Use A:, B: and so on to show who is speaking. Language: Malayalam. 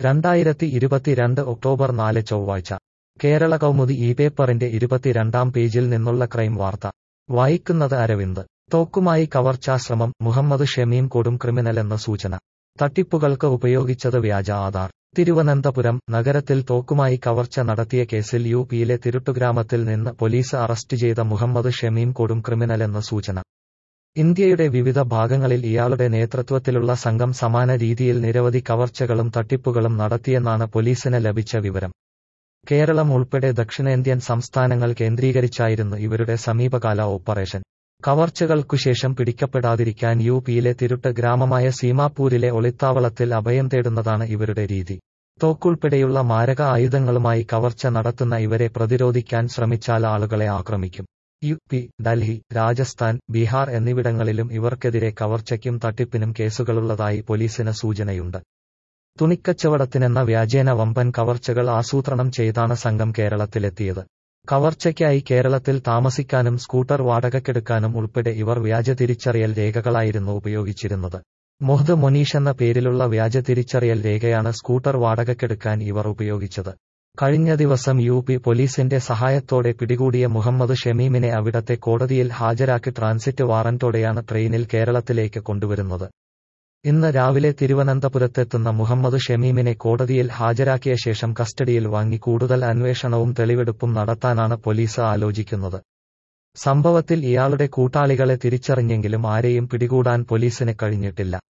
A: 2022 ഒക്ടോബർ 4 ചൊവ്വാഴ്ച കേരള കൗമുദി ഈ പേപ്പറിന്റെ 22-ാം പേജിൽ നിന്നുള്ള ക്രൈം വാർത്ത വായിക്കുന്നത് അരവിന്ദ്. തോക്കുമായി കവർച്ചാശ്രമം, മുഹമ്മദ് ഷമീം കൊടും ക്രിമിനലെന്ന സൂചന. തട്ടിപ്പുകൾക്ക് ഉപയോഗിച്ചത് വ്യാജ ആധാർ. തിരുവനന്തപുരം നഗരത്തിൽ തോക്കുമായി കവർച്ച നടത്തിയ കേസിൽ യുപിയിലെ തിരുട്ടുഗ്രാമത്തിൽ നിന്ന് പോലീസ് അറസ്റ്റ് ചെയ്ത മുഹമ്മദ് ഷമീം കൊടും ക്രിമിനലെന്ന സൂചന. ഇന്ത്യയുടെ വിവിധ ഭാഗങ്ങളിൽ ഇയാളുടെ നേതൃത്വത്തിലുള്ള സംഘം സമാന രീതിയിൽ നിരവധി കവർച്ചകളും തട്ടിപ്പുകളും നടത്തിയെന്നാണ് പോലീസിന് ലഭിച്ച വിവരം. കേരളം ഉൾപ്പെടെ ദക്ഷിണേന്ത്യൻ സംസ്ഥാനങ്ങൾ കേന്ദ്രീകരിച്ചായിരുന്നു ഇവരുടെ സമീപകാല ഓപ്പറേഷൻ. കവർച്ചകൾക്കുശേഷം പിടിക്കപ്പെടാതിരിക്കാൻ യുപിയിലെ തിരുട്ട് ഗ്രാമമായ സീമാപൂരിലെ ഒളിത്താവളത്തിൽ അഭയം തേടുന്നതാണ് ഇവരുടെ രീതി. തോക്കുൾപ്പെടെയുള്ള മാരക ആയുധങ്ങളുമായി കവർച്ച നടത്തുന്ന ഇവരെ പ്രതിരോധിക്കാൻ ശ്രമിച്ചാൽ ആളുകളെ ആക്രമിക്കും. യുപി, ഡൽഹി, രാജസ്ഥാൻ, ബീഹാർ എന്നിവിടങ്ങളിലും ഇവർക്കെതിരെ കവർച്ചയ്ക്കും തട്ടിപ്പിനും കേസുകളുള്ളതായി പോലീസിന് സൂചനയുണ്ട്. തുണിക്കച്ചവടത്തിനെന്ന വ്യാജേന വമ്പൻ കവർച്ചകൾ ആസൂത്രണം ചെയ്താണ് സംഘം കേരളത്തിലെത്തിയത്. കവർച്ചയ്ക്കായി കേരളത്തിൽ താമസിക്കാനും സ്കൂട്ടർ വാടകയ്ക്കെടുക്കാനും ഉൾപ്പെടെ ഇവർ വ്യാജ തിരിച്ചറിയൽ രേഖകളായിരുന്നു ഉപയോഗിച്ചിരുന്നത്. മുഹദ് മൊനീഷ് എന്ന പേരിലുള്ള വ്യാജ തിരിച്ചറിയൽ രേഖയാണ് സ്കൂട്ടർ വാടകയ്ക്കെടുക്കാൻ ഇവർ ഉപയോഗിച്ചത്. കഴിഞ്ഞ ദിവസം യുപി പോലീസിന്റെ സഹായത്തോടെ പിടികൂടിയ മുഹമ്മദ് ഷമീമിനെ അവിടത്തെ കോടതിയിൽ ഹാജരാക്കി ട്രാൻസിറ്റ് വാറന്റോടെയാണ് ട്രെയിനിൽ കേരളത്തിലേക്ക് കൊണ്ടുവരുന്നത്. ഇന്ന് രാവിലെ തിരുവനന്തപുരത്തെത്തുന്ന മുഹമ്മദ് ഷമീമിനെ കോടതിയിൽ ഹാജരാക്കിയ ശേഷം കസ്റ്റഡിയിൽ വാങ്ങി കൂടുതൽ അന്വേഷണവും തെളിവെടുപ്പും നടത്താനാണ് പോലീസ് ആലോചിക്കുന്നത്. സംഭവത്തിൽ ഇയാളുടെ കൂട്ടാളികളെ തിരിച്ചറിഞ്ഞെങ്കിലും ആരെയും പിടികൂടാൻ പോലീസിന് കഴിഞ്ഞിട്ടില്ല.